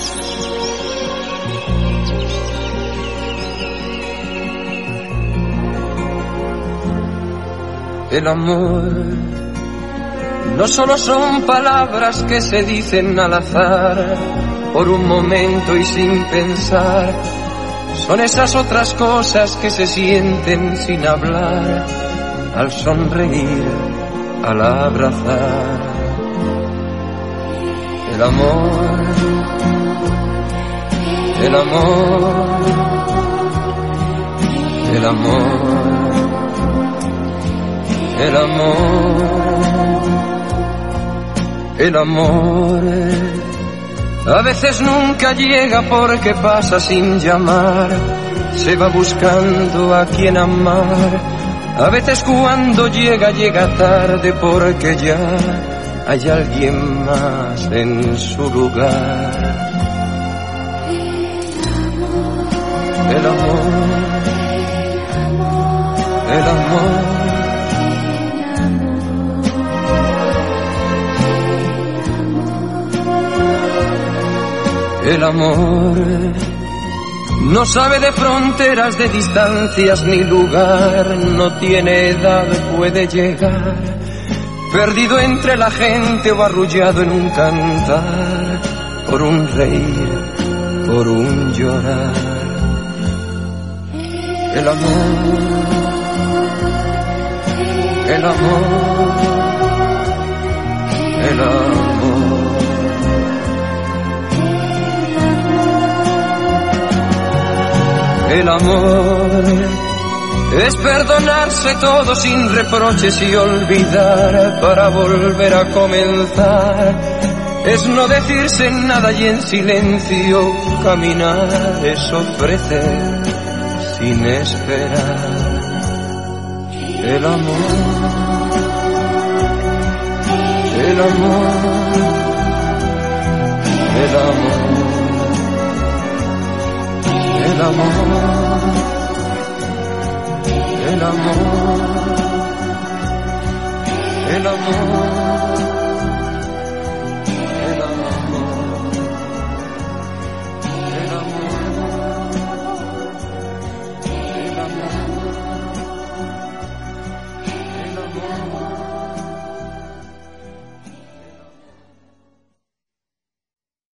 El amor no solo son palabras que se dicen al azar, por un momento y sin pensar. Son esas otras cosas que se sienten sin hablar, al sonreír, al abrazar. El amor, el amor, el amor. El amor, el amor, a veces nunca llega porque pasa sin llamar, se va buscando a quien amar. A veces cuando llega, llega tarde porque ya hay alguien más en su lugar. El amor, el amor. El amor no sabe de fronteras, de distancias ni lugar, no tiene edad, puede llegar, perdido entre la gente o arrullado en un cantar, por un reír, por un llorar. El amor, el amor, el amor. El amor es perdonarse todo sin reproches y olvidar para volver a comenzar. Es no decirse nada y en silencio caminar. Es ofrecer sin esperar. El amor, el amor, el amor. El amor, el amor, el amor.